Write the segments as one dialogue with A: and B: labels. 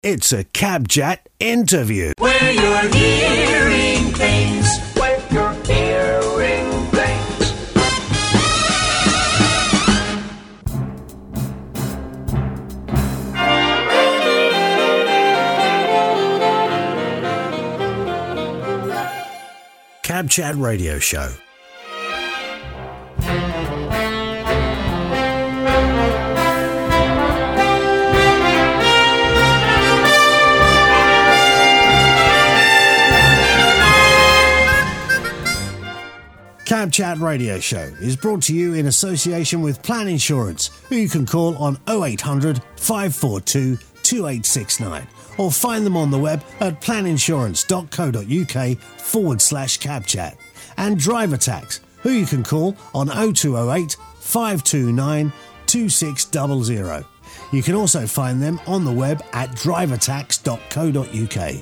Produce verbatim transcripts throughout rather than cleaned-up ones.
A: It's a Cab Chat interview.
B: Where you're hearing things. Where you're hearing things.
A: Cab Chat Radio Show. Cab Chat Radio Show is brought to you in association with Plan Insurance, who you can call on oh eight hundred, five four two, two eight six nine or find them on the web at planinsurance.co.uk forward slash cabchat. And Driver Tax, who you can call on oh two oh eight, five two nine, two six zero zero. You can also find them on the web at driver tax dot co dot uk.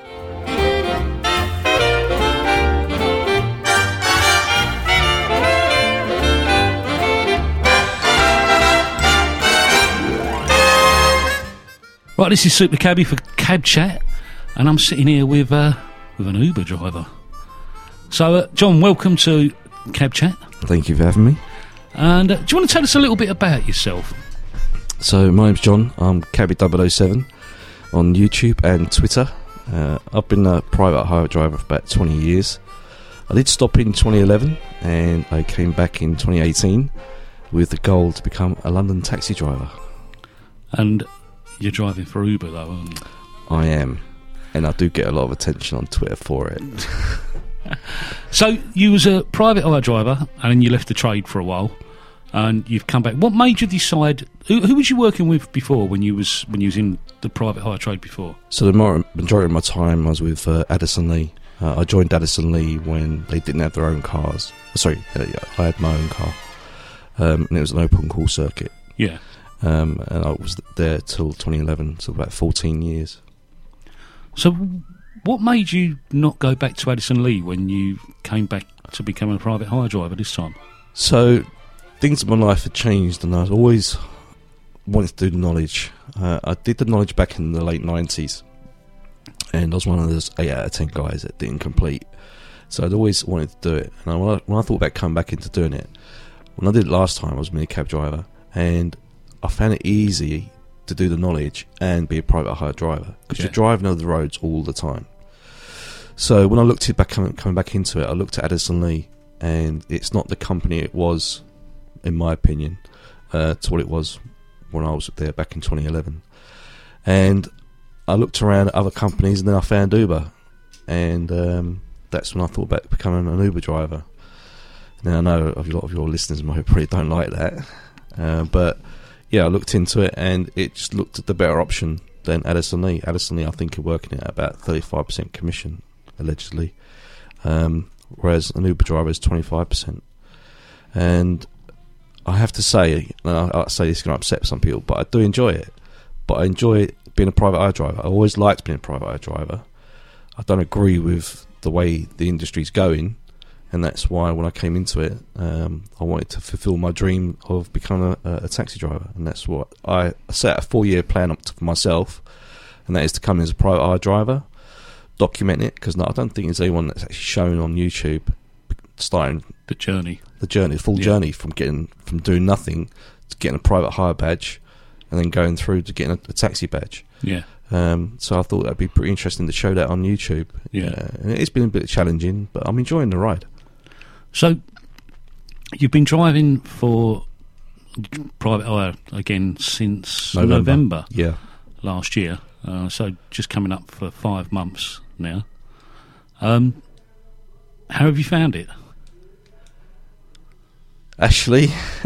C: Right, this is Super Cabby for Cab Chat, and I'm sitting here with uh, with an Uber driver. So, uh, John, welcome to Cab Chat.
D: Thank you for having me.
C: And uh, do you want to tell us a little bit about yourself?
D: So, my name's John. I'm Cabby double oh seven on YouTube and Twitter. Uh, I've been a private hire driver for about twenty years. I did stop in twenty eleven, and I came back in twenty eighteen with the goal to become a London taxi driver.
C: And you're driving for Uber, though, aren't you?
D: I am, and I do get a lot of attention on Twitter for it.
C: So, you was a private hire driver, and then you left the trade for a while, and you've come back. What made you decide? Who, who was you working with before when you was when you was in the private hire trade before?
D: So, the more, majority of my time I was with uh, Addison Lee. Uh, I joined Addison Lee when they didn't have their own cars. Sorry, uh, yeah, I had my own car, um, and it was an open call circuit.
C: Yeah.
D: Um, and I was there till twenty eleven, so about fourteen years.
C: So, what made you not go back to Addison Lee when you came back to become a private hire driver this time?
D: So, things in my life had changed, and I always wanted to do the knowledge. Uh, I did the knowledge back in the late nineties, and I was one of those eight out of ten guys that didn't complete. So, I'd always wanted to do it. And I, when, I, when I thought about coming back into doing it, when I did it last time, I was a mini cab driver, and I found it easy to do the knowledge and be a private hire driver because
C: yeah.
D: you're driving over the roads all the time. So when I looked at back coming, coming back into it, I looked at Addison Lee, and it's not the company it was, in my opinion, uh, to what it was when I was there back in twenty eleven. And I looked around at other companies, and then I found Uber, and um, that's when I thought about becoming an Uber driver. Now I know a lot of your listeners might probably don't like that, uh, but yeah, I looked into it, and it just looked at the better option than Addison Lee. Addison Lee, I think, are working at about thirty-five percent commission, allegedly, um, whereas an Uber driver is twenty-five percent. And I have to say, and I, I say this is going to upset some people, but I do enjoy it. But I enjoy being a private hire driver. I always liked being a private hire driver. I don't agree with the way the industry's going, and that's why when I came into it, um, I wanted to fulfil my dream of becoming a, a taxi driver. And that's what I set a four-year plan up to for myself, and that is to come in as a private hire driver, document it, because no, I don't think there's anyone that's actually shown on YouTube starting
C: the journey,
D: the journey, the full yeah. journey from getting from doing nothing to getting a private hire badge, and then going through to getting a, a taxi badge.
C: Yeah.
D: Um, so I thought that'd be pretty interesting to show that on YouTube.
C: Yeah.
D: Uh, and it's been a bit challenging, but I'm enjoying the ride.
C: So, you've been driving for private hire again since November, November
D: yeah.
C: last year. Uh, so, just coming up for five months now. Um, how have you found it?
D: Actually,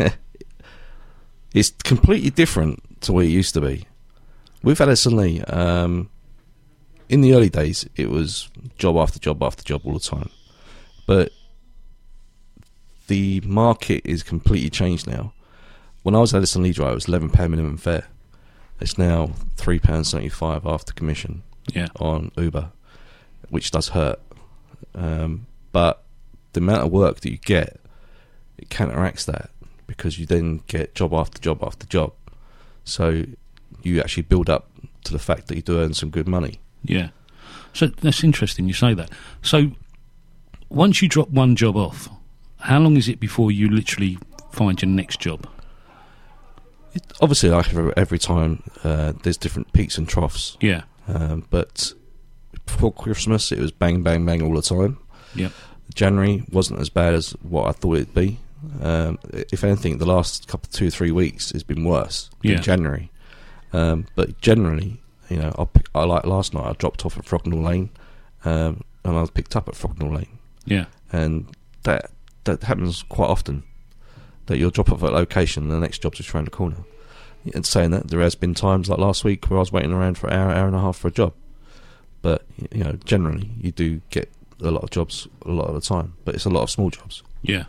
D: it's completely different to what it used to be. With Addison Lee, um, in the early days, it was job after job after job all the time. But the market is completely changed now. When I was Addison Lee driver, it was eleven pounds minimum fare. It's now three pounds seventy-five after commission
C: yeah.
D: on Uber, which does hurt. Um, but the amount of work that you get, it counteracts that, because you then get job after job after job. So you actually build up to the fact that you do earn some good money.
C: Yeah. So that's interesting you say that. So once you drop one job off, how long is it before you literally find your next job?
D: It, obviously, like every, every time, uh, there's different peaks and troughs.
C: Yeah.
D: Um, but before Christmas, it was bang, bang, bang all the time.
C: Yep.
D: January wasn't as bad as what I thought it'd be. Um, if anything, the last couple, two, three weeks has been worse
C: Yeah.
D: in January. Um, but generally, you know, I, pick, I like last night. I dropped off at Frognall Lane, um, and I was picked up at Frognall Lane.
C: Yeah.
D: And that that happens quite often. That you'll drop off at a location, and the next job's just around the corner. And saying that, there has been times like last week where I was waiting around for an hour, hour and a half for a job. But you know, generally, you do get a lot of jobs a lot of the time, but it's a lot of small jobs.
C: Yeah.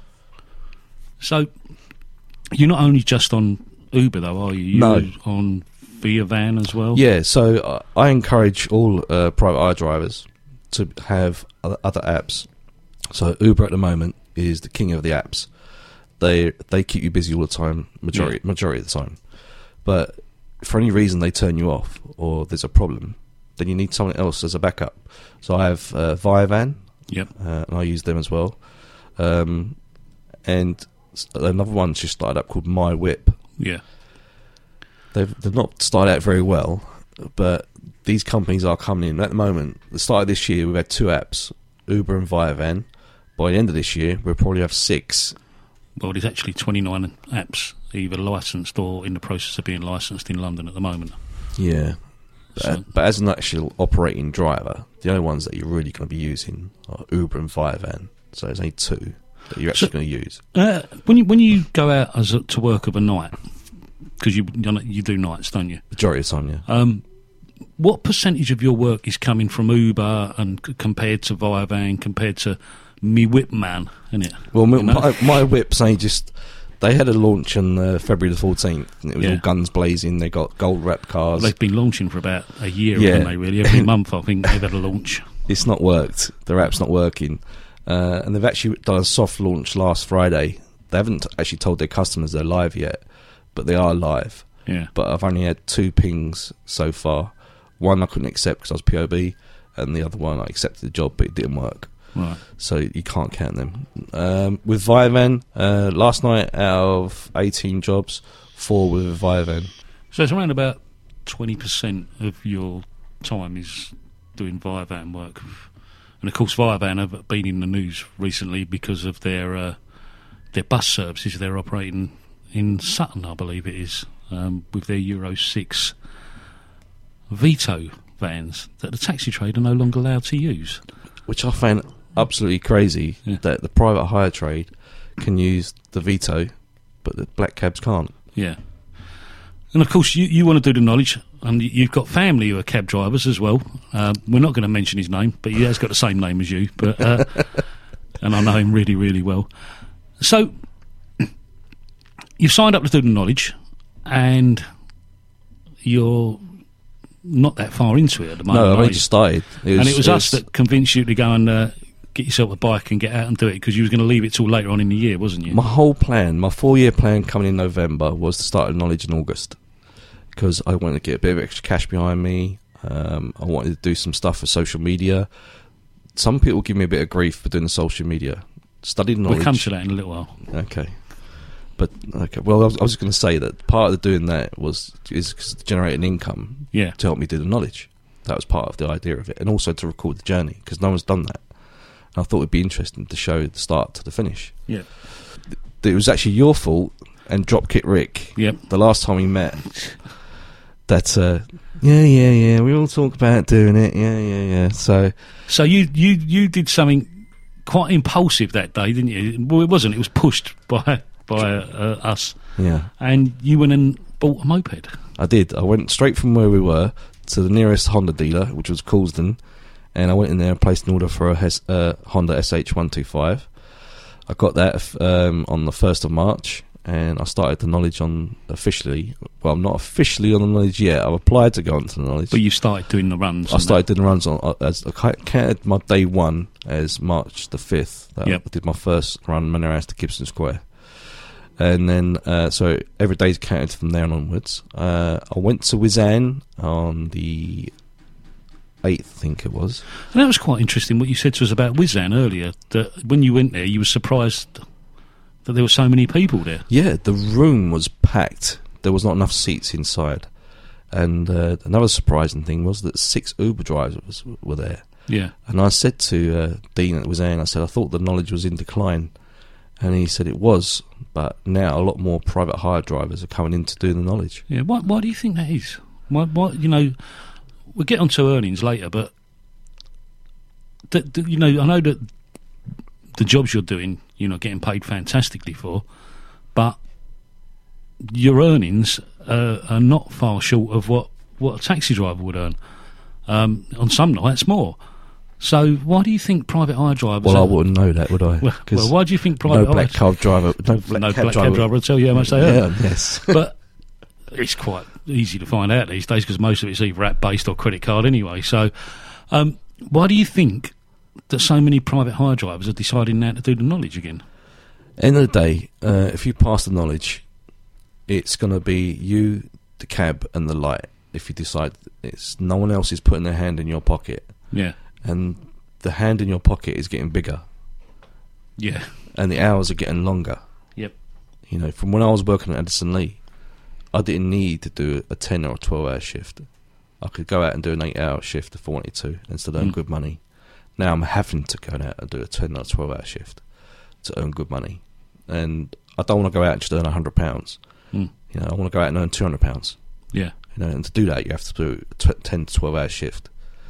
C: So you're not only just on Uber though, are you? You're
D: No.
C: on Via Van as well?
D: Yeah, so uh, I encourage all uh, private hire drivers to have other, other apps. So Uber at the moment is the king of the apps. They they keep you busy all the time, majority
C: Yeah.
D: majority of the time. But for any reason they turn you off or there's a problem, then you need someone else as a backup. So I have uh, Viavan,
C: Yep.
D: uh, and I use them as well. Um, and s- another one's just started up called My Whip.
C: Yeah.
D: They've they've not started out very well, but these companies are coming in at the moment. The start of this year, we've had two apps, Uber and Viavan. By the end of this year, we'll probably have six.
C: Well, there's actually twenty-nine apps either licensed or in the process of being licensed in London at the moment.
D: Yeah. But,
C: So-
D: but as an actual operating driver, the only ones that you're really going to be using are Uber and Viavan. So there's only two that you're actually
C: So-
D: going to use.
C: Uh, when you when you go out as a, to work of a night, because you you do nights, don't you?
D: Majority of the time, yeah.
C: Um, what percentage of your work is coming from Uber and c- compared to Viavan, compared to Me Whip Man, isn't it?
D: Well, my,
C: You know?
D: my, my whips, they just... They had a launch on uh, February the fourteenth, and it was
C: Yeah.
D: all guns blazing. They got gold wrapped cars.
C: They've been launching for about a year,
D: Yeah.
C: haven't they, really? Every month, I think, they've had a launch.
D: It's not worked. Their app's not working. Uh, and they've actually done a soft launch last Friday. They haven't actually told their customers they're live yet, but they are live.
C: Yeah.
D: But I've only had two pings so far. One I couldn't accept because I was P O B, and the other one I accepted the job, but it didn't work.
C: Right.
D: So you can't count them. Um, with Viavan, uh, last night out of eighteen jobs, four were with Viavan.
C: So it's around about twenty percent of your time is doing Viavan work. And of course, Viavan have been in the news recently because of their uh, their bus services they're operating in Sutton, I believe it is, um, with their Euro six Vito vans that the taxi trade are no longer allowed to use.
D: Which I find absolutely crazy,
C: Yeah.
D: that the private hire trade can use the Vito, but the black cabs can't.
C: Yeah. And of course, you, you want to do the knowledge, and y- you've got family who are cab drivers as well. Um, we're not going to mention his name, but he has got the same name as you. But uh, and I know him really, really well. So you've signed up to do the knowledge, and you're not that far into it at the moment.
D: No, I've
C: are
D: only
C: you?
D: just started. It
C: and it was us that convinced you to go and uh, get yourself a bike and get out and do it, because you was going to leave it till later on in the year, wasn't you?
D: My whole plan, my four-year plan coming in November was to start at Knowledge in August, because I wanted to get a bit of extra cash behind me. Um, I wanted to do some stuff for social media. Some people give me a bit of grief for doing the social media. Studied knowledge.
C: We'll come to that in a little while.
D: Okay. But, okay, well, I was, I was going to say that part of doing that was is to generate an income
C: Yeah.
D: to help me do the knowledge. That was part of the idea of it. And also to record the journey, because no one's done that. And I thought it would be interesting to show the start to the finish.
C: Yeah.
D: It was actually your fault and Dropkick Rick,
C: Yep.
D: the last time we met, that, uh, yeah, yeah, yeah, we all talk about doing it, yeah, yeah, yeah. So,
C: So you, you, you did something quite impulsive that day, didn't you? Well, it wasn't. It was pushed by by uh, us,
D: yeah,
C: and you went and bought a moped.
D: I did. I went straight from where we were to the nearest Honda dealer, which was Coulsdon, and I went in there and placed an order for a Hes- uh, Honda S H one twenty-five. I got that um, on the first of March, and I started the knowledge on officially. Well, I'm not officially on the knowledge yet. I've applied to go onto the knowledge.
C: But you started doing the runs.
D: I
C: and
D: started doing the runs on uh, as I ca- counted my day one as March the fifth. That
C: Yep.
D: I did my first run Manor House to Gibson Square, And then, uh, so every day's counted from there onwards. Uh, I went to Wizan on the eighth, I think it was.
C: And that was quite interesting what you said to us about Wizan earlier, that when you went there, you were surprised that there were so many people there.
D: Yeah, the room was packed. There was not enough seats inside. And uh, another surprising thing was that six Uber drivers were there.
C: Yeah.
D: And I said to uh, Dean at Wizan, I said, I thought the knowledge was in decline. And he said it was, but now a lot more private hire drivers are coming in to do the knowledge.
C: Yeah, why, why do you think that is? Why, why, you know, we'll get on to earnings later, but, the, the, you know, I know that the jobs you're doing, you're not getting paid fantastically for, but your earnings uh, are not far short of what, what a taxi driver would earn. Um, on some nights, more. So why do you think private hire drivers...
D: Well,
C: are,
D: I wouldn't know that, would I?
C: Well, well why do you think private
D: no black
C: hire...
D: cab driver... No black,
C: no
D: cab,
C: black
D: driver,
C: cab driver will tell you how much they earn.
D: Yeah, yes.
C: But it's quite easy to find out these days because most of it's either app-based or credit card anyway. So um, why do you think that so many private hire drivers are deciding now to do the knowledge again?
D: End of the day, uh, if you pass the knowledge, it's going to be you, the cab, and the light. If you decide it's no one else is putting their hand in your pocket.
C: Yeah.
D: And the hand in your pocket is getting bigger.
C: Yeah.
D: And the hours are getting longer.
C: Yep.
D: You know, from when I was working at Addison Lee, I didn't need to do a ten or a twelve hour shift. I could go out and do an eight hour shift if I wanted to and still earn
C: Mm.
D: good money. Now I'm having to go out and do a ten or twelve hour shift to earn good money. And I don't want to go out and just earn one hundred pounds.
C: Mm.
D: You know, I want to go out and earn two hundred pounds.
C: Yeah.
D: You know, and to do that, you have to do a t- ten to twelve hour shift.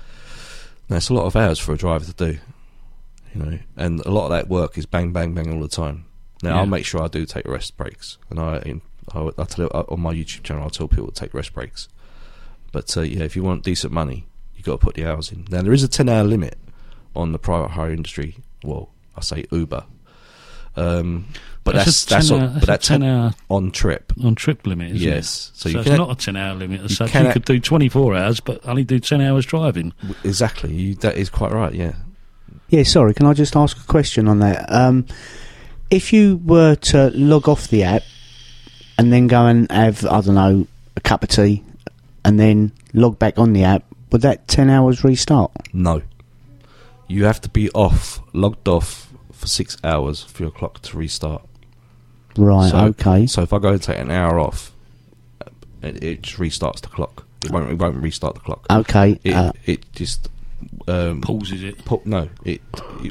D: Now, it's a lot of hours for a driver to do, you know, and a lot of that work is bang, bang, bang all the time. Now,
C: Yeah.
D: I'll make sure I do take rest breaks, and I, I, I tell on my YouTube channel, I tell people to take rest breaks. But uh, yeah, if you want decent money, you got to put the hours in. Now, there is a ten hour limit on the private hire industry. Well, I say Uber, um, but
C: That's
D: that's
C: a
D: that's,
C: ten
D: on,
C: hour-
D: but
C: that's
D: that's
C: a ten hour
D: on trip.
C: on trip limit, isn't
D: Yes.
C: it?
D: So
C: So,
D: you
C: it's
D: can-
C: not a ten hour limit as
D: you
C: such.
D: can
C: You
D: act-
C: could do twenty-four hours, but only do ten hours driving.
D: Exactly, you, that is quite right. Yeah.
E: Yeah, sorry, can I just ask a question on that? Um, if you were to log off the app and then go and have, I don't know, a cup of tea and then log back on the app, would that ten hours restart?
D: No. You have to be off, logged off for six hours for your clock to restart.
E: Right,
D: So-
E: okay.
D: So if I go and take an hour off, it, it just restarts the clock. It won't, it won't restart the clock.
E: Okay.
D: It,
E: uh,
D: it just... Um,
C: Pauses it.
D: pu- no, it, it...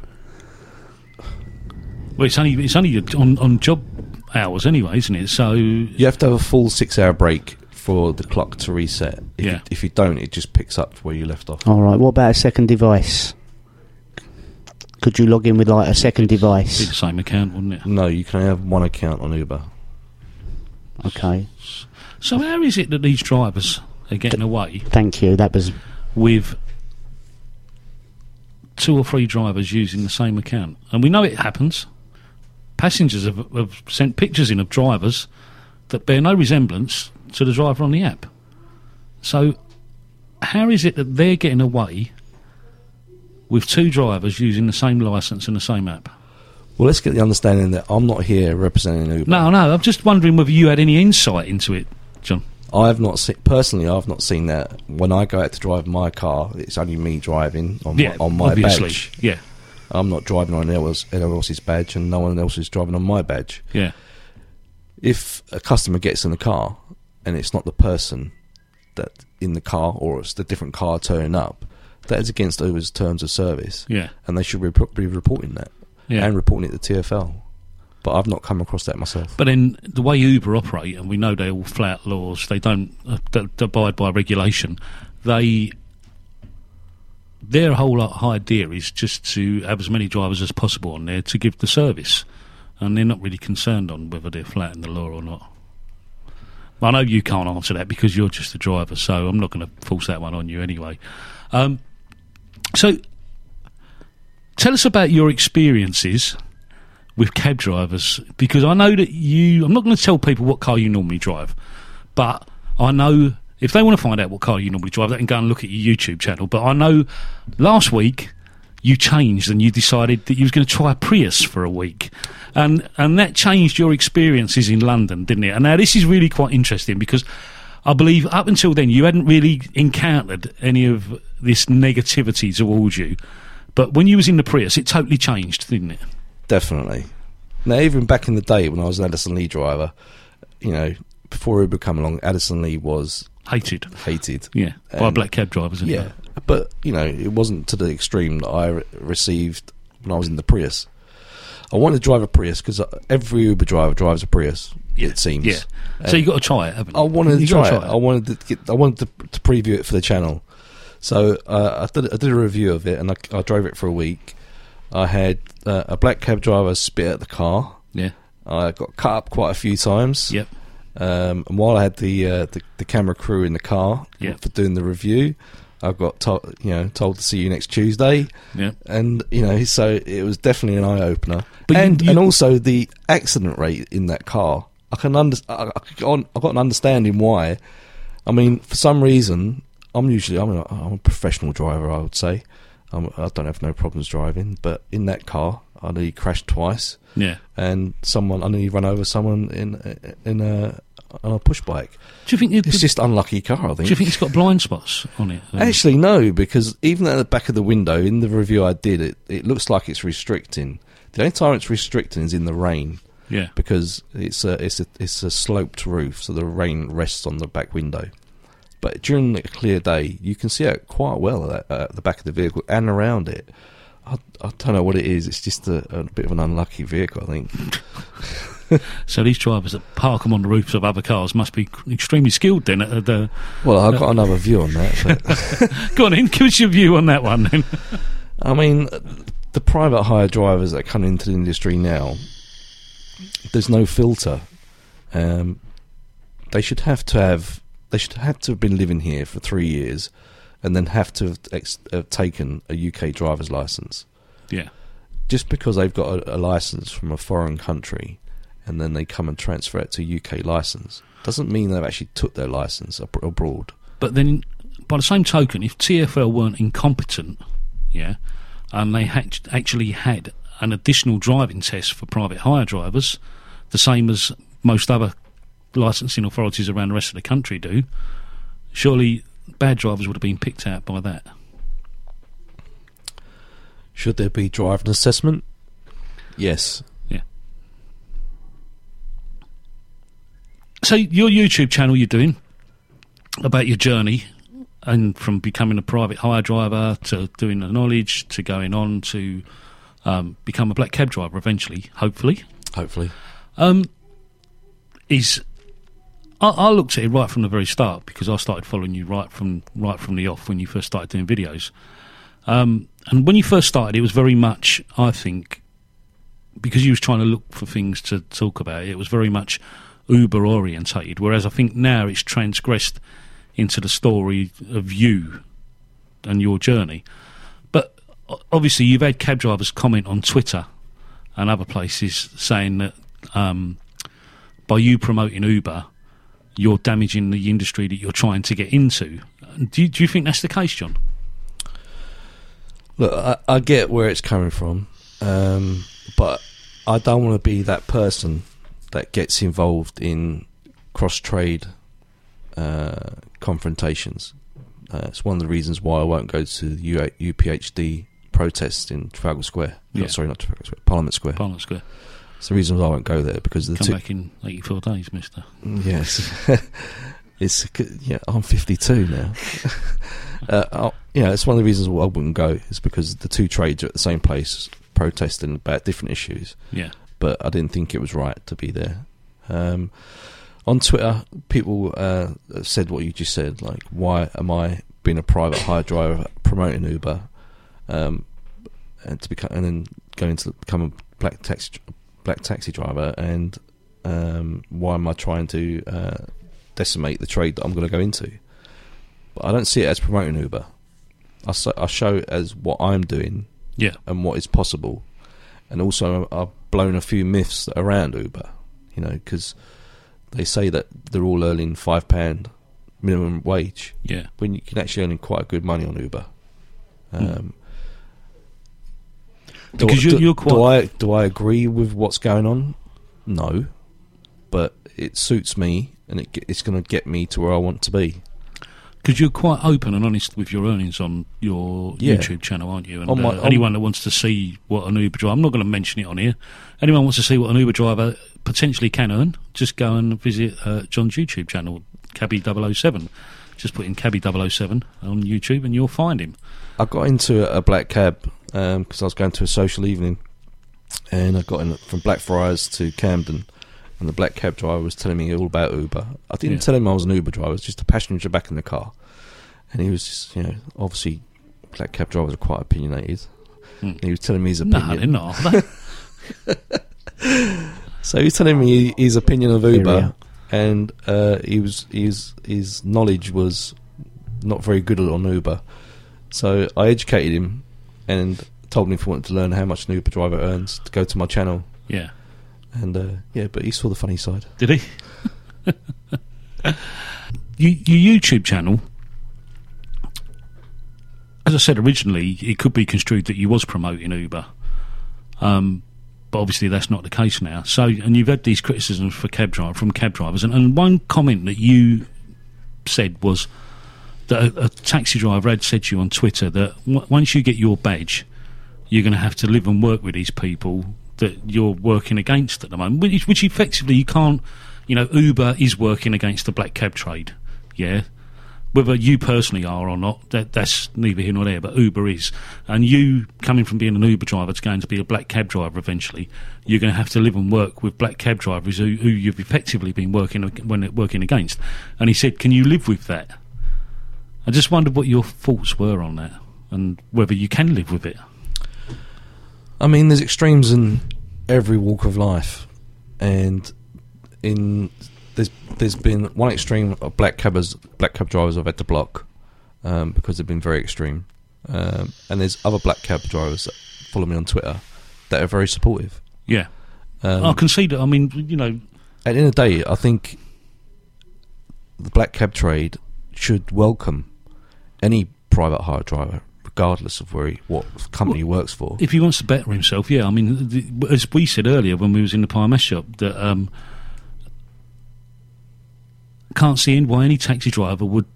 C: Well, it's only it's only on, on job hours anyway, isn't it? So
D: You have to have a full six hour break for the clock to reset. If,
C: Yeah.
D: you, if you don't, it just picks up where you left off.
E: all right, what about a second device? Could you log in with, like, a second
C: it'd be
E: device?
C: the same account, wouldn't it?
D: No, you can have one account on Uber.
E: Okay,
C: So how is it that these drivers are getting away
E: thank you. That was...
C: with two or three drivers using the same account? And we know it happens. Passengers have, have sent pictures in of drivers that bear no resemblance to the driver on the app. So how is it that they're getting away with two drivers using the same licence and the same app?
D: Well, let's get the understanding that I'm not here representing Uber.
C: No, no, I'm just wondering whether you had any insight into it, John.
D: I have not seen, personally, I've not seen that. When I go out to drive my car, it's only me driving on
C: Yeah,
D: my, on my
C: obviously.
D: badge.
C: Yeah,
D: I'm not driving on anyone else- anyone else's badge, and no one else is driving on my badge.
C: yeah.
D: If a customer gets in the car and it's not the person that in the car, or it's the different car turning up, that is against Uber's terms of service,
C: Yeah,
D: and they should be, rep- be reporting that
C: yeah.
D: and reporting it to T F L. But I've not come across that myself.
C: But then the way Uber operate, and we know they're all flat laws, they don't uh, d- d- abide by regulation. They, their whole idea is just to have as many drivers as possible on there to give the service, and they're not really concerned on whether they're flat in the law or not. I know you can't answer that because you're just a driver, so I'm not going to force that one on you anyway. Um, so, tell us about your experiences with cab drivers, because I know that you... I'm not going to tell people what car you normally drive, but I know if they want to find out what car you normally drive, they can go and look at your YouTube channel. But I know last week you changed and you decided that you was going to try a Prius for a week. And and that changed your experiences in London, didn't it? And now this is really quite interesting because I believe up until then you hadn't really encountered any of this negativity towards you. But when you was in the Prius, it totally changed, didn't it?
D: Definitely. Now, even back in the day when I was an Addison Lee driver, you know, before Uber came along, Addison Lee was
C: Hated.
D: hated.
C: Yeah, by
D: And-
C: black cab drivers. Isn't
D: Yeah,
C: it?
D: but you know, it wasn't to the extreme that I re- received when I was in the Prius. I wanted to drive a Prius because every Uber driver drives a Prius.
C: Yeah.
D: It seems.
C: Yeah. So you got to try it, haven't you?
D: I wanted to
C: You
D: try
C: gotta
D: it. I wanted to get. I wanted to, to preview it for the channel. So uh, I did. I did a review of it, and I, I drove it for a week. I had uh, a black cab driver spit at the car.
C: Yeah.
D: I got cut up quite a few times.
C: Yep.
D: Um, and while I had the, uh, the the camera crew in the car
C: Yep.
D: for doing the review, I got told, you know, told to see you next Tuesday.
C: Yeah.
D: And you know, so it was definitely an eye opener.
C: But you-
D: and
C: you-
D: and also the accident rate in that car. I can under, I, I got I got an understanding why. I mean, for some reason, I'm usually I'm a, I'm a professional driver. I would say I'm, I don't have no problems driving, but in that car, I nearly crashed twice,
C: Yeah.
D: and someone I nearly run over someone in in a on a push bike.
C: Do you think you
D: It's
C: could,
D: just unlucky car. I think.
C: do you think it's got blind spots on it? Um,
D: Actually, no, because even at the back of the window, in the review I did, it it looks like it's restricting. The only time it's restricting is in the rain,
C: yeah.
D: because it's a it's a it's a sloped roof, so the rain rests on the back window. But during a clear day, you can see it quite well at, at the back of the vehicle and around it. I, I don't know what it is. It's just a, a bit of an unlucky vehicle, I think.
C: So these drivers that park them on the roofs of other cars must be extremely skilled then. At the,
D: Well, I've got another view on that. But
C: go on in, give us your view on that one then.
D: I mean, the private hire drivers that come into the industry now, there's no filter. Um, they should have to have they should have to have been living here for three years, and then have to have, ex- have taken a U K driver's license.
C: Yeah.
D: Just because they've got a, a license from a foreign country, and then they come and transfer it to a U K license, doesn't mean they've actually took their license ab- abroad.
C: But then, by the same token, if T F L weren't incompetent, yeah, and they had actually had an additional driving test for private hire drivers, the same as most other licensing authorities around the rest of the country do, surely bad drivers would have been picked out by that.
D: Should there be driving assessment? Yes.
C: Yeah. So your YouTube channel you're doing about your journey, and from becoming a private hire driver to doing the knowledge to going on to um, become a black cab driver eventually, hopefully,
D: Hopefully.
C: um, is I, I looked at it right from the very start because I started following you right from right from the off when you first started doing videos. Um, and when you first started, it was very much, I think, because you was trying to look for things to talk about, it was very much Uber orientated, whereas I think now it's transgressed into the story of you and your journey. But o- obviously you've had cab drivers comment on Twitter and other places saying that um, by you promoting Uber, you're damaging the industry that you're trying to get into. Do you, do you think that's the case, John?
D: Look, I, I get where it's coming from, um, but I don't want to be that person that gets involved in cross-trade uh, confrontations. Uh, it's one of the reasons why I won't go to the U- U P H D protests in Trafalgar Square.
C: Yeah.
D: No, sorry, not Trafalgar Square, Parliament Square.
C: Parliament Square.
D: It's the reason why I won't go there, because the
C: Come
D: two...
C: back in eighty-four days, mister.
D: Yes. It's yeah. I'm fifty-two now. uh, I'll, yeah, it's one of the reasons why I wouldn't go is because the two trades are at the same place protesting about different issues.
C: Yeah.
D: But I didn't think it was right to be there. Um, on Twitter, people uh, have said what you just said. Like, why am I being a private hire driver promoting Uber, um, and to become and then going to become a black taxi black taxi driver, and um, why am I trying to uh, decimate the trade that I'm going to go into? But I don't see it as promoting Uber. I, so, I show it as what I'm doing
C: Yeah.
D: and what is possible, and also I've blown a few myths around Uber. You know, because they say that they're all earning five pound minimum wage
C: Yeah.
D: when you can actually earn quite good money on Uber. Um,
C: Mm.
D: Do,
C: Because
D: I-
C: you-
D: do,
C: you're
D: do
C: quite-
D: I do I agree with what's going on? No, but it suits me, and it, ge- it's going to get me to where I want to be.
C: Because you're quite open and honest with your earnings on your
D: Yeah.
C: YouTube channel, aren't you? And
D: On my-
C: uh,
D: on-
C: anyone that wants to see what an Uber driver, I'm not going to mention it on here. Anyone wants to see what an Uber driver potentially can earn, just go and visit uh, John's YouTube channel, Cabby double oh seven. Just put in Cabby double oh seven on YouTube and you'll find him.
D: I got into a black cab because I was going to a social evening, and I got in from Blackfriars to Camden, and the black cab driver was telling me all about Uber. I didn't
C: Yeah.
D: tell him I was an Uber driver; I was just a passenger back in the car, and he was, just, you know, obviously black cab drivers are quite opinionated.
C: Hmm.
D: And he was telling me his
C: No,
D: opinion.
C: they're not. are they?
D: So he was telling me his opinion of
E: Here we
D: Uber,
E: are.
D: and uh, he was his his knowledge was not very good on Uber. So I educated him and told him if he wanted to learn how much an Uber driver earns to go to my channel.
C: Yeah.
D: And uh, yeah, but he saw the funny side.
C: Did he? you, your YouTube channel, as I said originally, it could be construed that you was promoting Uber. Um, but obviously that's not the case now. So, and you've had these criticisms for cab driver, from cab drivers, and, and one comment that you said was that a, a taxi driver had said to you on Twitter that w- once you get your badge, you're going to have to live and work with these people that you're working against at the moment, which, which effectively you can't, you know, Uber is working against the black cab trade, yeah? Whether you personally are or not, that, that's neither here nor there, but Uber is. And you, coming from being an Uber driver to going to be a black cab driver eventually, you're going to have to live and work with black cab drivers who, who you've effectively been working when working against. And he said, can you live with that? I just wondered what your thoughts were on that, and whether you can live with it.
D: I mean, there's extremes in every walk of life, and in there's there's been one extreme of black cabbers, black cab drivers I've had to block um, because they've been very extreme, um, and there's other black cab drivers that follow me on Twitter that are very supportive.
C: Yeah.
D: Um,
C: I can see that. I mean, you know,
D: At the end of the day, I think the black cab trade should welcome any private hire driver, regardless of where he, what company he works for.
C: if he wants to better himself, yeah. I mean, the, as we said earlier when we was in the pie mess shop, that um, can't see why any taxi driver would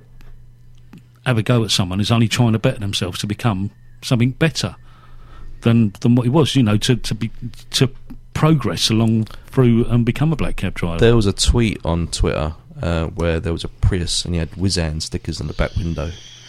C: have a go at someone who's only trying to better themselves to become something better than than what he was. You know, to to be to progress along through and become a black cab driver.
D: There was a tweet on Twitter uh, where there was a Prius and he had Whizzan stickers on the back window,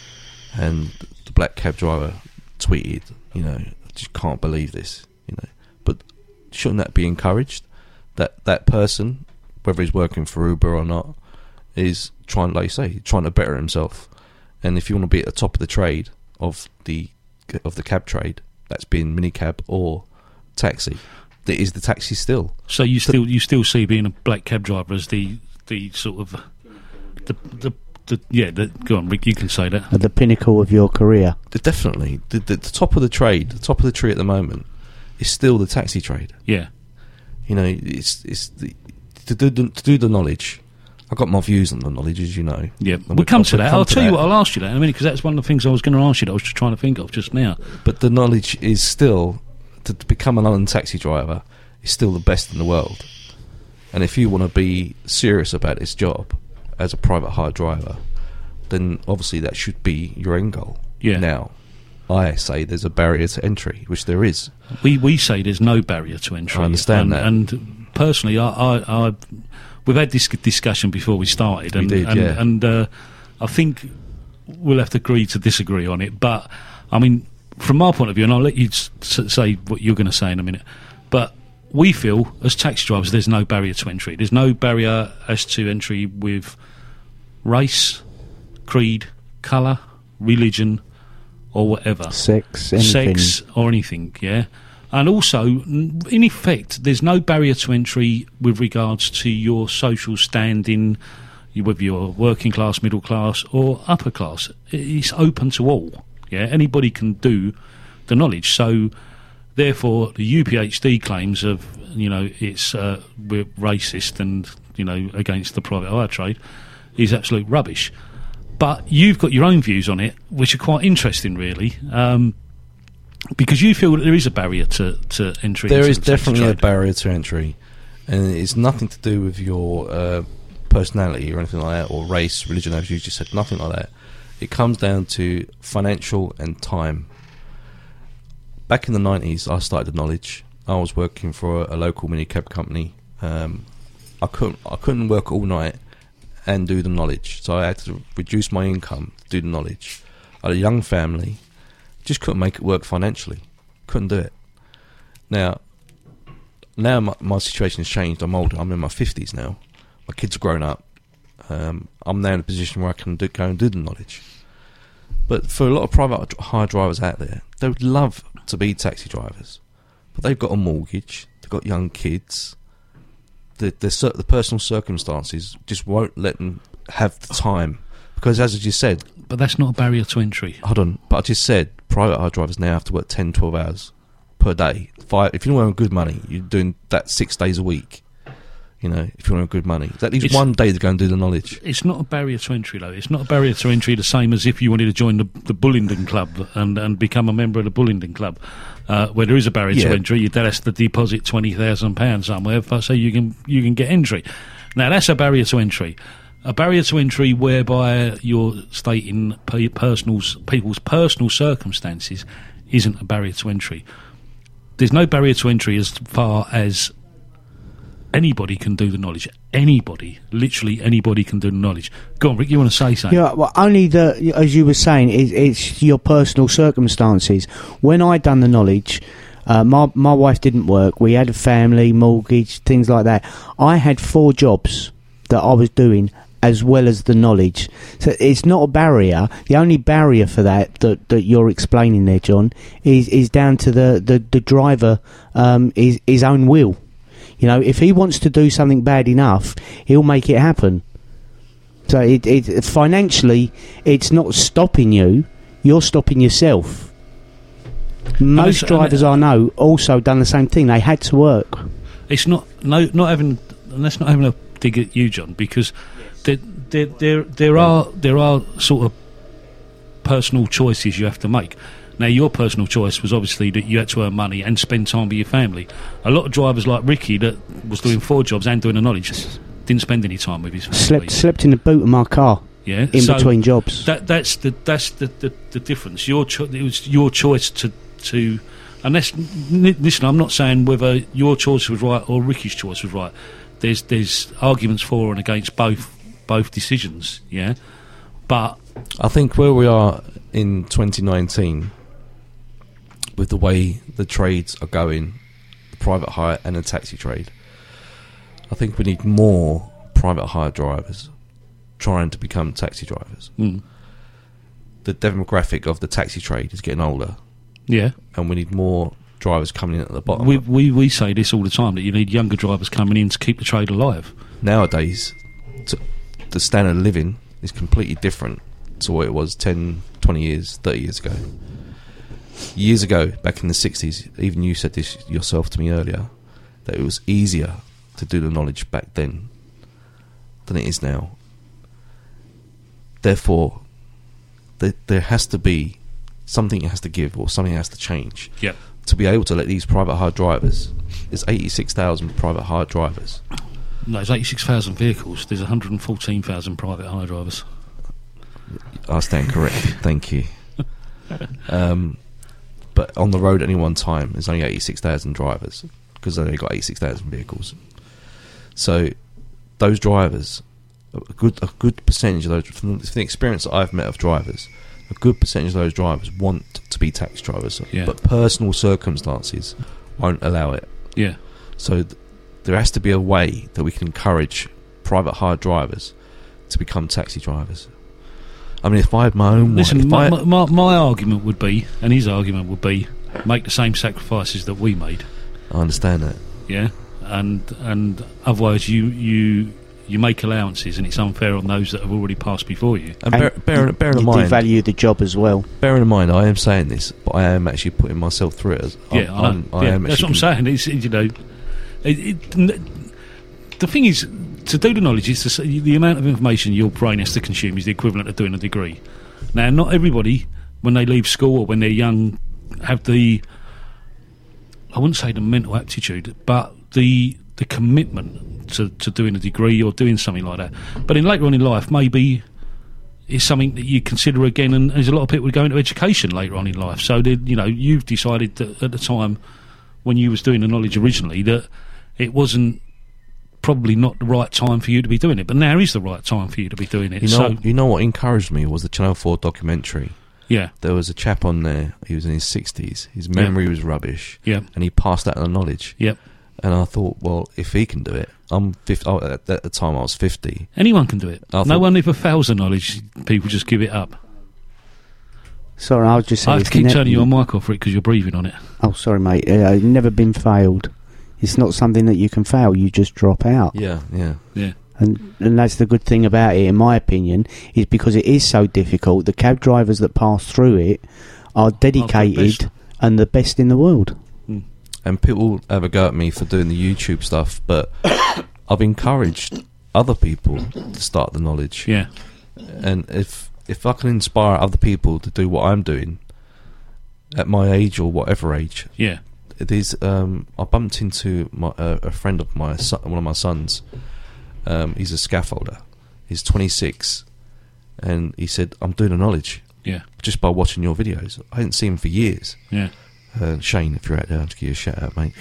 D: and the black cab driver tweeted, you know, I just can't believe this, you know. But shouldn't that be encouraged? That that person, whether he's working for Uber or not, is trying, like you say, trying to better himself. And if you want to be at the top of the trade of the of the cab trade, that's being minicab or taxi. That is the taxi still.
C: So you still you still see being a black cab driver as the the sort of the the, the yeah. The, go on, Rick. You can say that.
E: At the pinnacle of your career.
D: The- Definitely, the, the, the top of the trade, the top of the tree at the moment, is still the taxi trade.
C: Yeah.
D: You know, it's it's the, to do the, to do the knowledge. I've got my views on the knowledge, as you know.
C: Yeah,
D: And
C: we'll
D: we-
C: come to
D: we'll
C: that.
D: come
C: I'll
D: to
C: tell you
D: that.
C: what, I'll ask you that in a minute, because that's one of the things I was going to ask you that I was just trying to think of just now.
D: But the knowledge is still to, to become a London taxi driver is still the best in the world. And if you want to be serious about this job as a private hire driver, then obviously that should be your end goal.
C: Yeah.
D: Now, I say there's a barrier to entry, which there is.
C: We we say there's no barrier to entry.
D: I understand
C: and,
D: that.
C: And personally, I, I, I we've had this discussion before we started,
D: We
C: and
D: did,
C: and,
D: yeah.
C: and uh, I think we'll have to agree to disagree on it. But I mean, from my point of view, and I'll let you s- say what you're going to say in a minute, but we feel as taxi drivers there's no barrier to entry. There's no barrier as to entry with race, creed, colour, religion, or whatever.
E: Sex, anything.
C: Sex or anything, yeah. And also, n- in effect, there's no barrier to entry with regards to your social standing, you- whether you're working class, middle class, or upper class. I- It's open to all, yeah. Anybody can do the knowledge. So, therefore, the U P H D claims of, you know, it's uh, we're racist and, you know, against the private hire trade is absolute rubbish. But you've got your own views on it, which are quite interesting, really. Um, Because you feel that there is a barrier to, to entry.
D: There
C: into
D: is
C: the taxi
D: definitely a
C: trade.
D: barrier to entry, and it's nothing to do with your uh, personality or anything like that, or race, religion, as you just said, nothing like that. It comes down to financial and time. Back in the nineties, I started the Knowledge. I was working for a, a local minicab company. Um, I couldn't, I couldn't work all night and do the Knowledge, so I had to reduce my income to do the Knowledge. I had a young family. Just couldn't make it work financially. Couldn't do it. Now, now my, my situation has changed. I'm older. I'm in my fifties now. My kids are grown up. Um, I'm now in a position where I can do, go and do the Knowledge. But for a lot of private hire drivers out there, they would love to be taxi drivers, but they've got a mortgage. They've got young kids. The the, cir- the personal circumstances just won't let them have the time. Because as I just said,
C: But that's not a barrier to entry.
D: hold on, but I just said private hire drivers now have to work ten, twelve hours per day. Five, if you want to earn good money, you're doing that six days a week. You know, if you want to earn good money, that leaves
C: It's-
D: one day to go and do the Knowledge.
C: It's not a barrier to entry, though. It's not a barrier to entry the same as if you wanted to join the, the Bullingdon Club and, and become a member of the Bullingdon Club, uh, where there is a barrier
D: Yeah.
C: to entry. You'd have to deposit twenty thousand pounds somewhere for, so you can you can get entry. Now, that's a barrier to entry. A barrier to entry whereby you're stating pe- personals, people's personal circumstances isn't a barrier to entry. There's no barrier to entry as far as anybody can do the Knowledge. Anybody, literally anybody can do the Knowledge. Go on, Rick, you want to say something?
E: Yeah, well, only the, as you were saying, it, it's your personal circumstances. When I done the Knowledge, uh, my my wife didn't work. We had a family, mortgage, things like that. I had four jobs that I was doing as well as the Knowledge. So it's not a barrier. The only barrier for that that, that you're explaining there, John, is, is down to the, the, the driver, um, his, his own will. You know, if he wants to do something bad enough, he'll make it happen. So it, it financially, it's not stopping you. You're stopping yourself. Most
C: it's-
E: drivers I know also done the same thing. They had to work.
C: It's not no not having and that's not having a dig at you, John, because there there there, there are there are sort of personal choices you have to make. Now, your personal choice was obviously that you had to earn money and spend time with your family. A lot of drivers like Ricky that was doing four jobs and doing the Knowledge didn't spend any time with his family.
E: Slept slept in the boot of my car
C: yeah,
E: in
C: so
E: between jobs.
C: That that's the that's the, the, the difference. Your cho- it was your choice to to. Unless, n- listen, I'm not saying whether your choice was right or Ricky's choice was right. There's there's arguments for and against both both decisions, yeah. But
D: I think where we are in twenty nineteen, with the way the trades are going, the private hire and the taxi trade, I think we need more private hire drivers trying to become taxi drivers.
C: mm,
D: The demographic of the taxi trade is getting older,
C: yeah,
D: and we need more drivers coming in at the bottom.
C: we, we we say this all the time that you need younger drivers coming in to keep the trade alive.
D: Nowadays, to, the standard of living is completely different to what it was ten, twenty years, thirty years ago. Years ago, back in the sixties, even you said this yourself to me earlier, that it was easier to do the Knowledge back then than it is now. Therefore, there, there has to be something has to give or something has to change
C: Yeah,
D: to be able to let these private hire drivers, there's eighty-six thousand private hire drivers.
C: no, there's eighty-six thousand vehicles. There's one hundred fourteen thousand private hire drivers.
D: I stand corrected, thank you. Um, but on the road at any one time, there's only eighty-six thousand drivers because they've only got eighty-six thousand vehicles. So those drivers, a good a good percentage of those, from the experience that I've met of drivers, a good percentage of those drivers want to be taxi drivers,
C: Yeah.
D: but personal circumstances won't allow it.
C: Yeah,
D: So th- there has to be a way that we can encourage private hire drivers to become taxi drivers. I mean, if I had my own
C: listen,
D: way, if
C: my,
D: I,
C: my, my, my argument would be, and his argument would be, make the same sacrifices that we made.
D: I understand that.
C: Yeah, and and otherwise you you you make allowances, and it's unfair on those that have already passed before you.
D: And bear, bear, bear in
E: you
D: mind,
E: devalue the job as well.
D: bearing in mind, I am saying this, but I am actually putting myself through it. As
C: Yeah,
D: I'm,
C: I know.
D: I'm- I
C: yeah
D: am
C: that's what I'm
D: actually
C: saying. It's, you know, it, it, n- the thing is, to do the Knowledge is to, s- the amount of information your brain has to consume is the equivalent of doing a degree. Now, not everybody, when they leave school or when they're young, have the, I wouldn't say the mental aptitude, but the the commitment to, to doing a degree or doing something like that. But in later on in life, maybe it's something that you consider again, and there's a lot of people who go into education later on in life. So, they, you know, you've decided that at the time when you was doing the knowledge originally that it wasn't probably not the right time for you to be doing it, but now is the right time for you to be doing it.
D: You know,
C: so,
D: you know what encouraged me was the Channel four documentary.
C: yeah,
D: There was a chap on there, he was in his sixties, his memory was rubbish,
C: yeah,
D: and he passed out the knowledge.
C: yep.
D: And I thought, well, if he can do it, I'm fifty. Oh, at, at the time I was fifty.
C: Anyone can do it.
D: I
C: No
D: thought-
C: one ever fails the knowledge. People just give it up.
E: Sorry, I was just
C: I
E: saying.
C: have to keep turning your mic off for it because you're breathing on it.
E: Oh, sorry, mate. Uh, it's never been failed. It's not something that you can fail. You just drop out.
D: Yeah, yeah.
C: Yeah,
E: And and that's the good thing about it, in my opinion, is because it is so difficult. The cab drivers that pass through it are dedicated
C: best.
E: and the best in the world.
D: And people have a go at me for doing the YouTube stuff, but I've encouraged other people to start the knowledge.
C: yeah,
D: And if if I can inspire other people to do what I'm doing at my age or whatever age,
C: yeah,
D: it is. Um, I bumped into my, uh, a friend of my son, one of my sons. Um, he's a scaffolder. He's twenty-six, and he said, "I'm doing a knowledge
C: yeah,
D: just by watching your videos." I hadn't seen him for years.
C: yeah.
D: Uh, Shane, if you're out there, I'll give you a shout out, mate.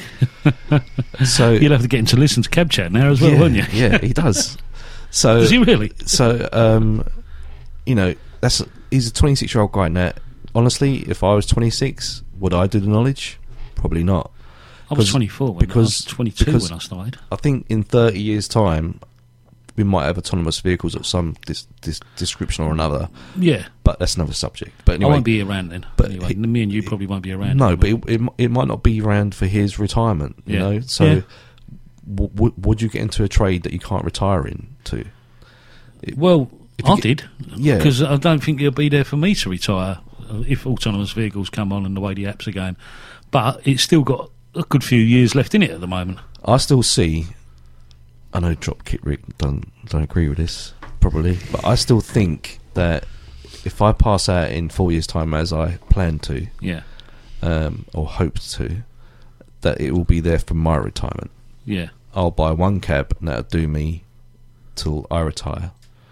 D: So
C: You'll have to get him to listen to Cab Chat now as well,
D: yeah,
C: won't you?
D: yeah, he does. So
C: Does he really?
D: So, um, you know, that's he's a twenty-six-year-old guy now. Honestly, if I was twenty-six, would I do the knowledge? Probably not.
C: I was
D: Because-
C: twenty-four when
D: because-
C: I was twenty-two
D: because-
C: when I started.
D: I think in thirty years' time, we might have autonomous vehicles of some dis- dis- description or another.
C: Yeah,
D: But that's another subject. But anyway,
C: I won't be around then.
D: but
C: anyway,
D: he-
C: me and you probably won't be around.
D: no,
C: then,
D: but
C: will
D: it, it it might not be around for his retirement. You
C: Yeah.
D: know, so
C: Yeah.
D: w- w- would you get into a trade that you can't retire into?
C: we? Well,
D: if you
C: I
D: get-
C: did.
D: Yeah.
C: Because I don't think it'll be there for me to retire uh, if autonomous vehicles come on and the way the apps are going. But it's still got a good few years left in it at the moment.
D: I still see. I know Dropkick Rick don't don't agree with this probably, but I still think that if I pass out in four years' time, as I plan to,
C: Yeah,
D: um, or hope to, that it will be there for my retirement.
C: yeah.
D: I'll buy one cab and that'll do me till I retire.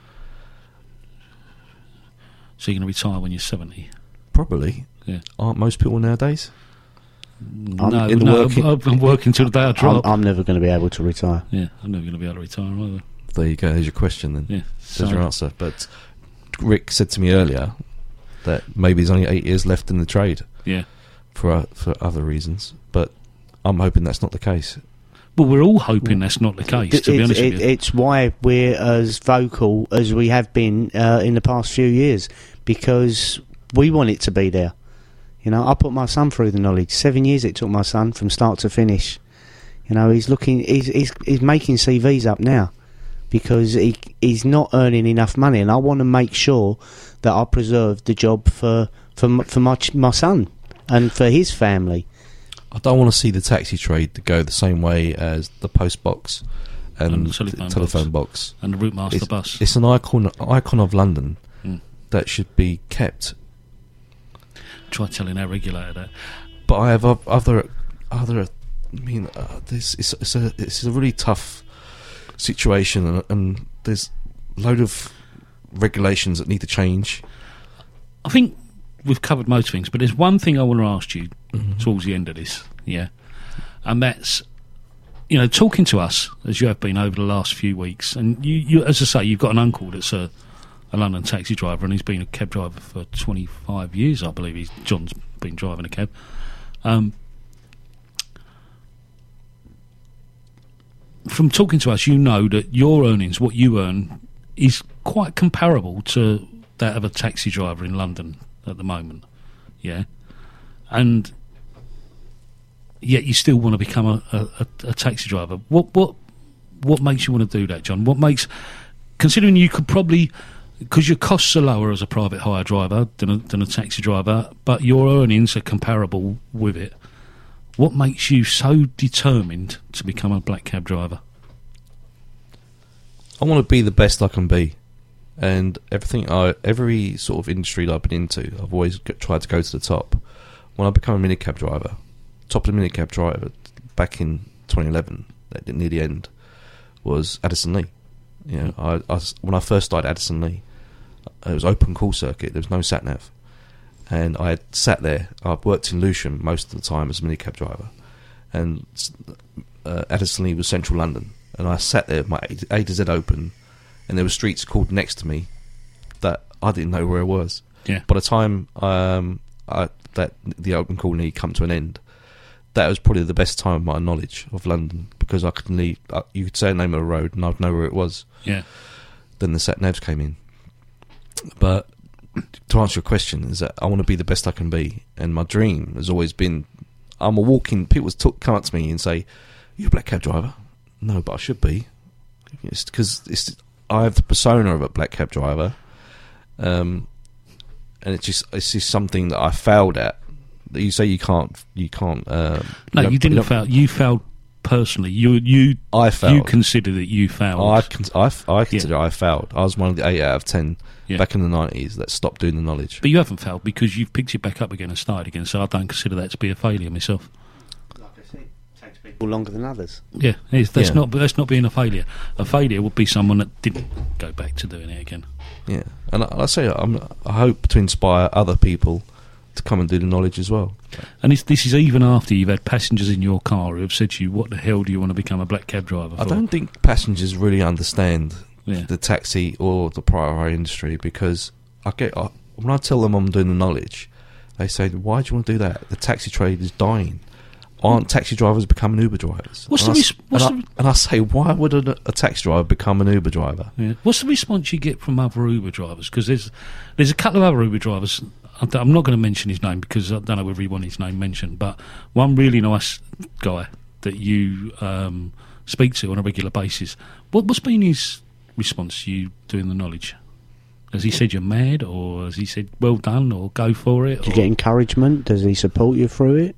C: So you're going to retire when you're seventy?
D: Probably.
C: Yeah.
D: Aren't most people nowadays?
C: No,
D: in the
C: no,
D: working-
C: I'm, I'm working till the day I
E: I'm,
C: drop.
E: I'm never going to be able to retire.
C: yeah, I'm never going to be able to retire either.
D: There you go. There's your question then.
C: Yeah.
D: There's your answer. But Rick said to me earlier that maybe there's only eight years left in the trade
C: Yeah.
D: for uh, for other reasons. But I'm hoping that's not the case.
C: Well, we're all hoping that's not the case, to be
E: It's-
C: honest
E: it-
C: with you.
E: it's why we're as vocal as we have been uh, in the past few years, because we want it to be there. You know, I put my son through the knowledge. Seven years it took my son from start to finish. You know, he's looking, he's he's, he's making C Vs up now because he he's not earning enough money, and I want to make sure that I preserve the job for for m- for my ch- my son and for his family.
D: I don't want to see the taxi trade to go the same way as the post box and,
C: And the
D: the
C: telephone
D: telephone,
C: box.
D: box.
C: And the Route Master
D: It's,
C: bus.
D: it's an icon icon of London
C: Mm.
D: that should be kept.
C: Try telling our regulator that.
D: But I have oth- other other. I mean, uh, this it's, it's a it's a really tough situation, and, and there's a load of regulations that need to change.
C: I think we've covered most things, but there's one thing I want to ask you
D: Mm-hmm.
C: towards the end of this, yeah, and that's, you know, talking to us as you have been over the last few weeks, and you, you as I say, you've got an uncle that's a, a London taxi driver, and he's been a cab driver for twenty-five years, I believe. He's John's been driving a cab. Um, from talking to us, you know that your earnings, what you earn, is quite comparable to that of a taxi driver in London at the moment, yeah, and yet you still want to become a, a, a, a taxi driver. What what what makes you want to do that, John? What makes, considering you could probably, because your costs are lower as a private hire driver than a, than a taxi driver, but your earnings are comparable with it. What makes you so determined to become a black cab driver?
D: I want to be the best I can be, and everything I every sort of industry that I've been into, I've always g- tried to go to the top. when I became a minicab driver, top of the minicab driver back in twenty eleven, near the end, was Addison Lee. You know, I, I s- when I first started Addison Lee, it was open call circuit. There was no sat nav, and I had sat there. I worked in Lewisham most of the time as a minicab driver, and uh, Addison Lee was central London, and I sat there, my A, A to Z open, and there were streets called next to me that I didn't know where it was.
C: Yeah.
D: By the time um, I, that the open call need come to an end, that was probably the best time of my knowledge of London, because I could leave. Uh, you could say the name of a road, and I'd know where it was.
C: Yeah.
D: Then the sat navs came in. But to answer your question, is that I want to be the best I can be, and my dream has always been. I'm a walking. People talk, come up to me and say, "You're a black cab driver." No, but I should be. It's because it's. I have the persona of a black cab driver, um, and it's just it's just something that I failed at. You say you can't. You can't. Um,
C: No,
D: don't-
C: you didn't
D: don't-
C: fail. You failed personally. You you
D: I failed.
C: you consider that you failed.
D: I, con- I, f- I consider I failed. I was one of the eight out of ten
C: Yeah.
D: back in the nineties that stopped doing the knowledge.
C: But you haven't failed because you've picked it back up again and started again. So I don't consider that to be a failure myself.
E: Like I said, takes people longer than others.
C: Yeah, it's, that's
D: Yeah.
C: not that's not being a failure. A failure would be someone that didn't go back to doing it again.
D: Yeah, and I, I say I'm, I hope to inspire other people to come and do the knowledge as well.
C: And it's, this is even after you've had passengers in your car who have said to you, "What the hell do you want to become a black cab driver for?"
D: I don't think passengers really understand
C: Yeah.
D: the taxi or the private hire industry, because I get I, when I tell them I'm doing the knowledge, they say, "Why do you want to do that? The taxi trade is dying. Aren't taxi drivers becoming Uber drivers?"
C: What's
D: and
C: the
D: I s-
C: res- what's
D: and, I,
C: the-
D: and I say, why would a, a taxi driver become an Uber driver?
C: Yeah. What's the response you get from other Uber drivers? Because there's there's a couple of other Uber drivers. I d- I'm not going to mention his name because I don't know whether he wanted his name mentioned. But one really nice guy that you um, speak to on a regular basis. What, what's been his response to you doing the knowledge? Has he said you're mad, or has he said well done, or go for it?
E: Do you
C: or-
E: get encouragement? Does he support you through it?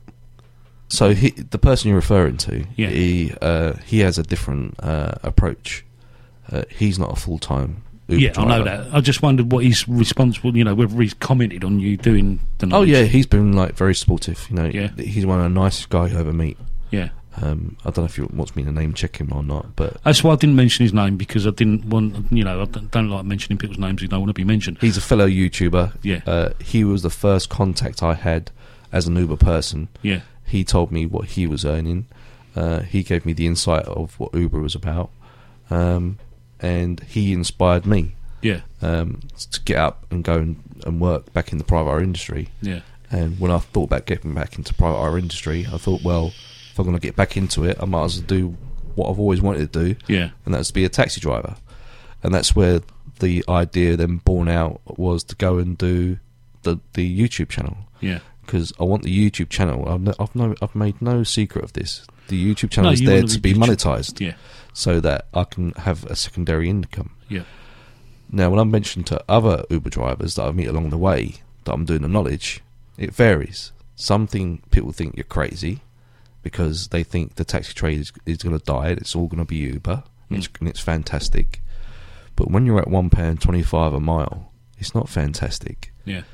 D: So he, the person you're referring to,
C: Yeah.
D: he uh, he has a different uh, approach. Uh, he's not a full time Uber
C: yeah,
D: driver.
C: I know that. I just wondered what his response was. You know, whether he's commented on you doing the
D: Oh
C: knowledge.
D: yeah, he's been like very supportive. You know,
C: Yeah.
D: he's one of the nicest guys you ever meet.
C: yeah.
D: Um, I don't know if you wants me to name check him or not, but
C: That's why I didn't mention his name, because I didn't want, you know, I don't don't like mentioning people's names who don't want to be mentioned.
D: he's a fellow YouTuber.
C: Yeah.
D: Uh, he was the first contact I had as an Uber person.
C: Yeah,
D: He told me what he was earning. Uh, he gave me the insight of what Uber was about, um, and he inspired me
C: yeah,
D: um, to get up and go and, and work back in the private hire industry.
C: yeah,
D: And when I thought about getting back into private hire industry, I thought, well, if I'm going to get back into it, I might as well do what I've always wanted to do,
C: yeah,
D: and that's to be a taxi driver. And that's where the idea then born out was to go and do the the YouTube channel,
C: yeah.
D: because I want the YouTube channel. I've no, I've, no, I've made no secret of this. The YouTube channel
C: No,
D: is
C: you
D: there
C: wanna
D: to
C: be
D: be
C: YouTube
D: monetized,
C: Yeah,
D: so that I can have a secondary income.
C: yeah,
D: Now, when I mention to other Uber drivers that I meet along the way that I'm doing the knowledge, it varies. Some think people think you're crazy because they think the taxi trade is, is going to die. It's all going to be Uber, and, it's, and it's fantastic. But when you're at one pound twenty-five a mile, it's not fantastic.
C: yeah.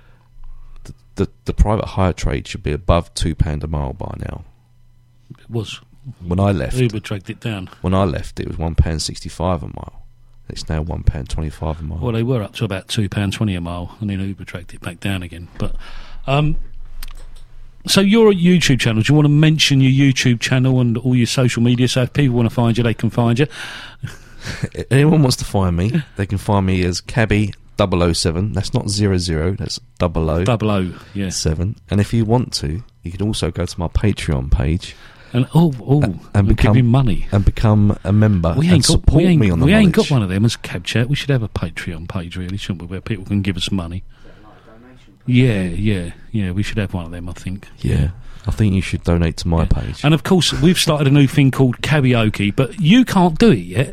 D: The, the the private hire trade should be above two pound a mile by now.
C: It was.
D: When I left,
C: Uber dragged it down.
D: when I left, it was one pound sixty-five a mile. It's now one pound twenty-five a mile.
C: Well, they were up to about two pound twenty a mile, and then Uber dragged it back down again. But um, so you're a YouTube channel. Do you want to mention your YouTube channel and all your social media? So if people want to find you, they can find you.
D: If anyone wants to find me, they can find me as Cabby double oh seven. That's not zero zero. That's double O
C: Double O, yeah.
D: seven. And if you want to, you can also go to my Patreon page
C: And oh, oh,
D: and
C: and
D: become-
C: give him money.
D: and become a member
C: We
D: and
C: ain't got
D: support
C: we ain't,
D: me on the
C: we ain't
D: knowledge.
C: got one of them as Cab Chat. We should have a Patreon page, really, shouldn't we? Where people can give us money. Yeah, yeah, yeah. We should have one of them, I think.
D: Yeah, I think you should donate to my page.
C: And of course, we've started a new thing called karaoke, but you can't do it yet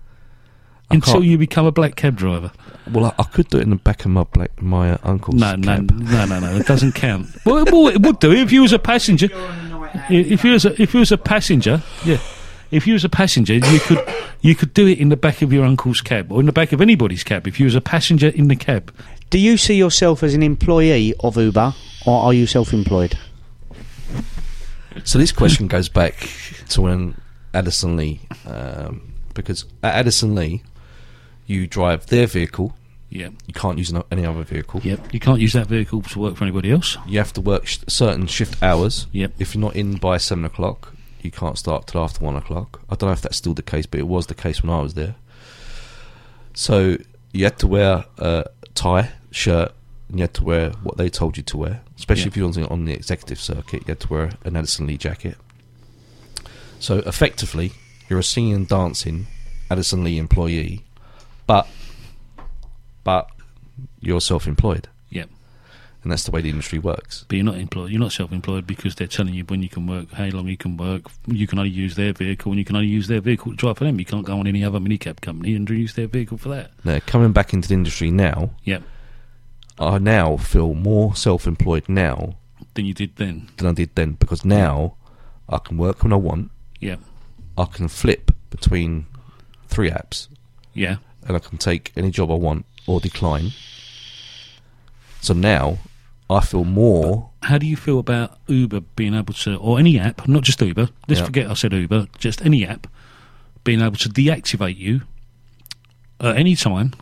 D: I
C: until
D: can't-
C: you become a black cab driver.
D: Well, I, I could do it in the back of my black, my uh, uncle's
C: No, no,
D: cab.
C: no, no, no. It doesn't count. Well, well, it would do if you was a passenger. If you was a, if you was a passenger, yeah. if you was a passenger, you could you could do it in the back of your uncle's cab or in the back of anybody's cab. If you was a passenger in the cab,
E: Do you see yourself as an employee of Uber, or are you self-employed?
D: So this question goes back to when Addison Lee, um, because at Addison Lee, you drive their vehicle.
C: yeah,
D: You can't use no- any other vehicle.
C: yep, you can't use that vehicle to work for anybody else.
D: You have to work sh- certain shift hours.
C: Yep.
D: If you're not in by seven o'clock, you can't start till after one o'clock. I don't know if that's still the case, but it was the case when I was there. So you had to wear a tie, shirt, and you had to wear what they told you to wear. Especially
C: Yeah.
D: if you're on the, on the executive circuit, you had to wear an Addison Lee jacket. So effectively, you're a singing and dancing Addison Lee employee, but but you're self-employed,
C: Yep.
D: and that's the way the industry works.
C: But you're not employed. You're not self-employed because they're telling you when you can work, how long you can work. You can only use their vehicle, and you can only use their vehicle to drive for them. You can't go on any other minicab company and use their vehicle for that.
D: Now, coming back into the industry now,
C: Yep.
D: I now feel more self-employed now
C: Than you did then.
D: than I did then, because now I can work when I want.
C: Yep.
D: I can flip between three apps,
C: Yeah.
D: and I can take any job I want or decline. So now I feel more.
C: How do you feel about Uber being able to, or any app, not just Uber, let's
D: Yeah.
C: forget I said Uber, just any app, being able to deactivate you at any time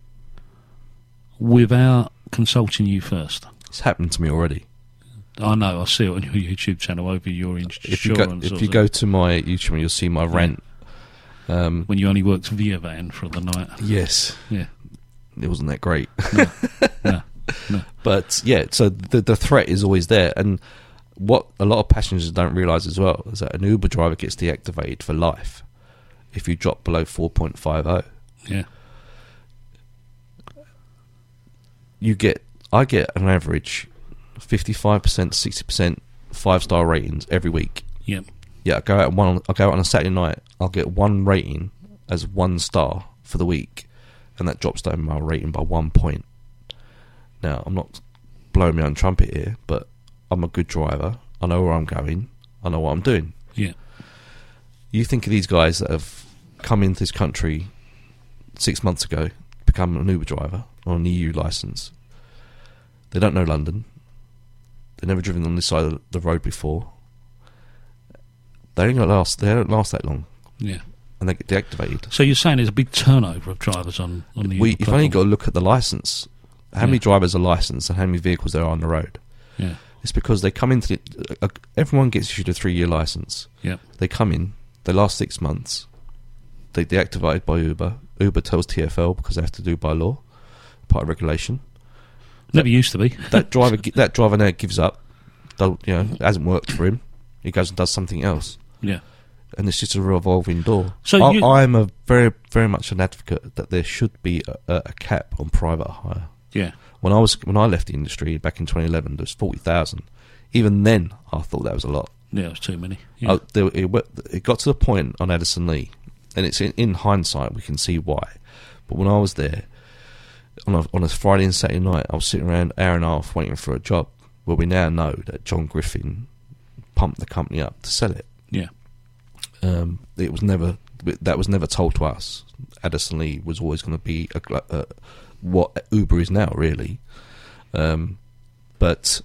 C: without consulting you first?
D: It's happened to me already.
C: I know, I see it on your YouTube channel over your insurance.
D: If you go, if you go to my YouTube, you'll see my rant. Um,
C: when you only worked via van for the night.
D: yes,
C: Yeah.
D: it wasn't that great.
C: No. No.
D: But yeah, so the the threat is always there, and what a lot of passengers don't realise as well is that an Uber driver gets deactivated for life if you drop below four point five oh.
C: Yeah.
D: You get, I get an average fifty-five percent, sixty percent five star ratings every week.
C: Yep.
D: Yeah, I go out one. I go out on a Saturday night. I'll get one rating as one star for the week, and that drops down my rating by one point. Now, I'm not blowing my own trumpet here, but I'm a good driver. I know where I'm going. I know what I'm doing.
C: Yeah.
D: You think of these guys that have come into this country six months ago, become an Uber driver on an E U license. They don't know London. They've never driven on this side of the road before. They don't last. They don't last that long,
C: Yeah.
D: and they get deactivated.
C: So you're saying there's a big turnover of drivers on, on the
D: We,
C: Uber
D: you've only got
C: platform?
D: to look at the license. How many
C: Yeah.
D: drivers are licensed and how many vehicles there are on the road?
C: Yeah.
D: It's because they come into the, uh, everyone gets issued a three-year license.
C: Yeah.
D: They come in, they last six months, they deactivated by Uber. Uber tells T F L because they have to do by law, part of regulation.
C: Never used to be.
D: That driver, gi- that driver now gives up. Don't, you know, it hasn't worked for him. He goes and does something else,
C: Yeah.
D: and it's just a revolving door.
C: So
D: I,
C: you-
D: I'm a very, very much an advocate that there should be a, a, a cap on private hire.
C: Yeah.
D: When I was when I left the industry back in twenty eleven, there was forty thousand. Even then, I thought that was a lot.
C: Yeah, it was too many. Yeah.
D: I, there, it, wa- it got to the point on Addison Lee, and it's in, in hindsight we can see why. But when I was there on a, on a Friday and Saturday night, I was sitting around an hour and a half waiting for a job. Well, we now know that John Griffin pumped the company up to sell it.
C: Yeah.
D: Um, it was never that was never told to us. Addison Lee was always going to be a, gl- uh, what Uber is now, really. Um, but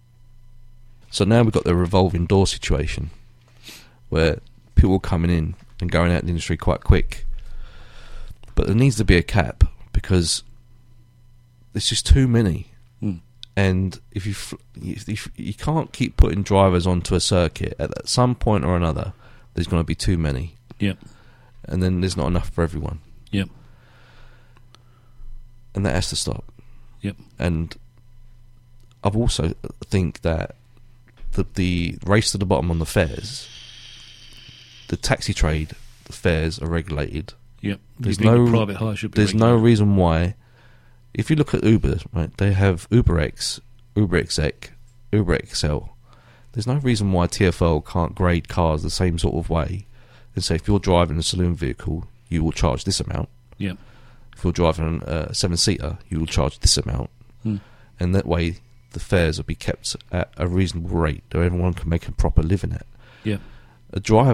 D: so now we've got the revolving door situation where people are coming in and going out of the industry quite quick. But there needs to be a cap because there's just too many.
C: Mm.
D: And if you, f- if you f- you can't keep putting drivers onto a circuit, at some point or another, there's going to be too many,
C: Yep.
D: and then there's not enough for everyone,
C: Yep.
D: and that has to stop.
C: Yep.
D: And I've also think that the the race to the bottom on the fares, the taxi trade, the fares are regulated.
C: Yep.
D: There's
C: You think
D: no
C: the private hire should be
D: There's no
C: regulated?
D: reason why. If you look at Uber, right, they have Uber X, Uber Exec, Uber X L. There's no reason why T F L can't grade cars the same sort of way and say if you're driving a saloon vehicle, you will charge this amount.
C: Yep.
D: If you're driving a seven-seater, you will charge this amount.
C: Hmm.
D: And that way the fares will be kept at a reasonable rate that everyone can make a proper living at.
C: Yep.
D: A driver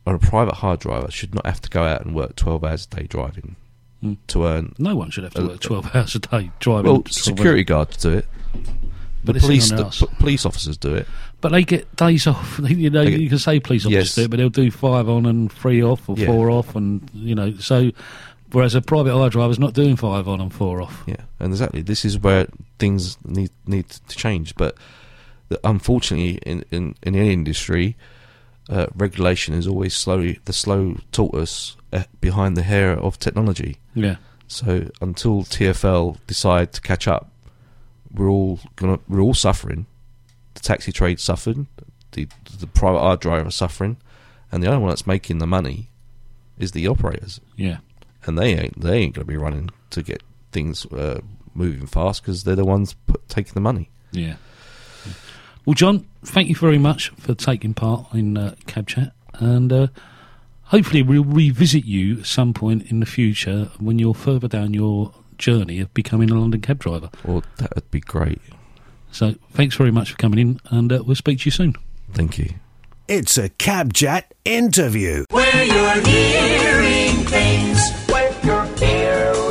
D: or a private hire driver should not have to go out and work twelve hours a day driving
C: Mm.
D: to earn.
C: No one should have to
D: Uh,
C: work twelve hours a day driving.
D: Well,
C: to
D: security guards do it.
C: but
D: The
C: it's
D: police,
C: anyone
D: the,
C: else.
D: p- police officers do it.
C: But they get days off. You know,
D: They get-
C: you can say police officers
D: Yes.
C: do it, but they'll do five on and three off, or
D: Yeah.
C: four off, and you know. So, whereas a private hire driver's not doing five on and four off.
D: Yeah, and exactly. This is where things need need to change. But the, unfortunately, in, in in any industry, uh, regulation is always slowly the slow tortoise uh, behind the hair of technology.
C: Yeah,
D: So until T F L decide to catch up, we're all gonna we're all suffering. The taxi trade suffered, the the private hire driver suffering, and the only one that's making the money is the operators.
C: yeah.
D: And they ain't they ain't going to be running to get things uh, moving fast because they're the ones put, taking the money.
C: Yeah. Well, John, thank you very much for taking part in uh, Cab Chat, and uh, hopefully we'll revisit you at some point in the future when you're further down your journey of becoming a London cab driver.
D: Well, that would be great.
C: So thanks very much for coming in, and uh, we'll speak to you soon.
D: Thank you.
A: It's a Cab Chat interview.
B: Where you're hearing things, where you're hearing